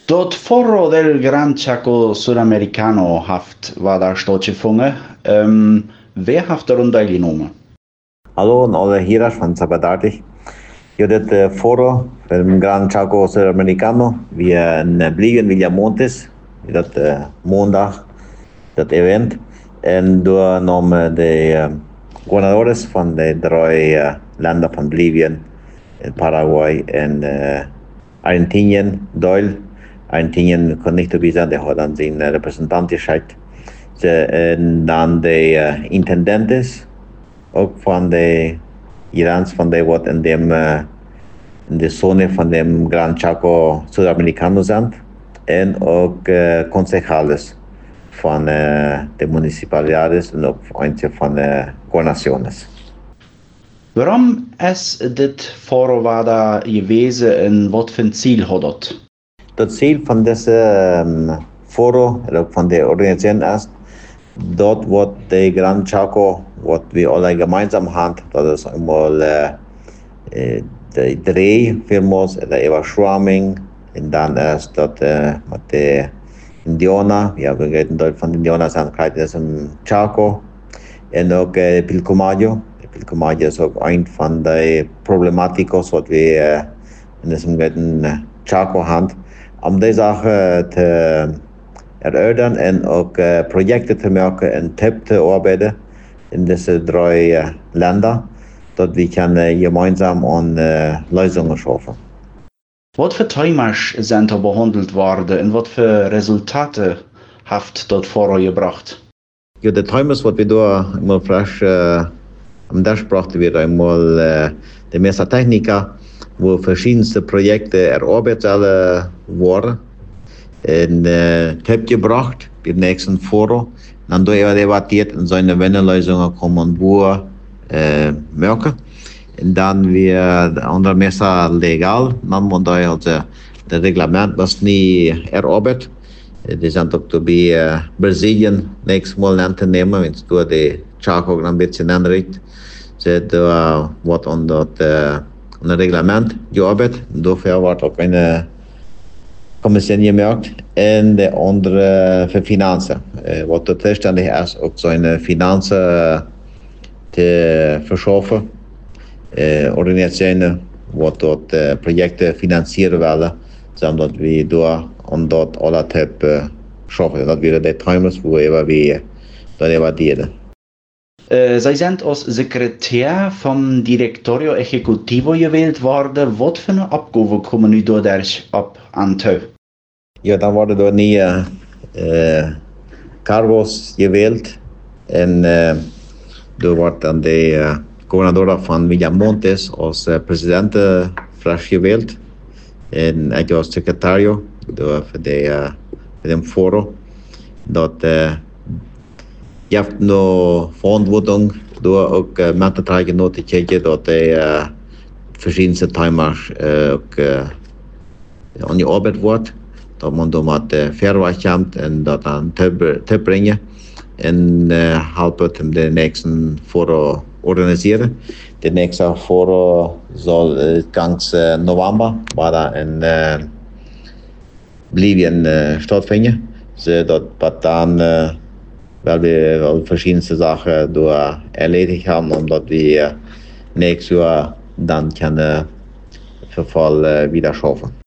Dort Foro del Gran Chaco Sudamericano haft war da stattgefunden. Wer haft daran teilgenommen? Hallo und alle hier van Sabadartig. Yo dit foro del Gran Chaco Sudamericano via in Bliegen Villamontes, dat maandag, dat event. En door namen de gobernadores van de drie landen van Bolivien, Paraguay en Argentinien deel. Argentinien kon niet erbij zijn, die had dan zijn representant geschickt. En dan de intendentes, ook van de Irans, van de wat in de zone van de Gran Chaco Sudamericano zijn. En ook concejales van de municipalidades en ook eentje van de gobernaciones. Waarom is dit foro war da gewesen en wat voor Ziel hat dat? Dat Ziel van deze foro, en ook van de organisatie is, dat wat de Gran Chaco, wat we alle gemeinsam hebben, dat is eenmaal de drie firma's, de overstroming, en dan is dat met de Indiana, ja, we weten dat van de Indiana zijn krijgt is een Chaco, en ook Pilcomayo. Pilcomayo is ook een van de problematica's wat we in deze Chaco hebben. Om deze zaken te erörtern en ook projecten te maken en te arbeiten in deze drie landen, dat we kunnen gemeinsam aan Lösungen schaffen. Wat voor thema's zijn er behandeld worden en wat voor resultaten heeft dat foro gebracht? Ja, de thema's wat we daar eenmaal frisch am Tisch brachten wir einmal de meeste technica, wo verschiedenste Projekte erarbeitet worden. En heb gebracht bij het nächsten foro. Dan door debattiert en zijn Wendelösungen komen wir merken. En dan weer de andere meeste legal. Dan moet je het reglement was niet erarbeitet. Die zijn ook te bij Brazilië nächstes Mal aan te nemen, want door de Chaco een beetje aanricht. Ze wordt aan dat reglement gearbeitet. Dafür wordt ook een commissie gemerkt. En de andere voor financiën. Wat de zuständig is, ook zijn financiën te verschaffen. Organisationen wat dat projecten financieren willen, zodat we door aan dat alle typen schaffen. Dat waren de thema's waar we dat debatteren. Zij zijn als secretair vom Directorio Ejecutivo gewählt worden. Wat voor een opgave komen u door daar op aan toe? Ja, dan worden door nieuwe cargos gewählt. En door wordt dan de gobernador van Villamontes als president frisch gewählt. En ik als secretario voor de foro. Dat je hebt nog verantwoording door ook met te dragen naar te kijken dat de verschillende thema's ook aan je arbeid wordt. Dat man door met verwacht komt en dat dan te brengen. En helpen om de nächste foro organiseren. De nächste foro zal gangs november waar in Bolivien stattvinden. Zodat wat dan weil wir verschiedenste Sachen durch erledigt haben und dass wir nächstes Jahr dann können Verfall wieder schaffen.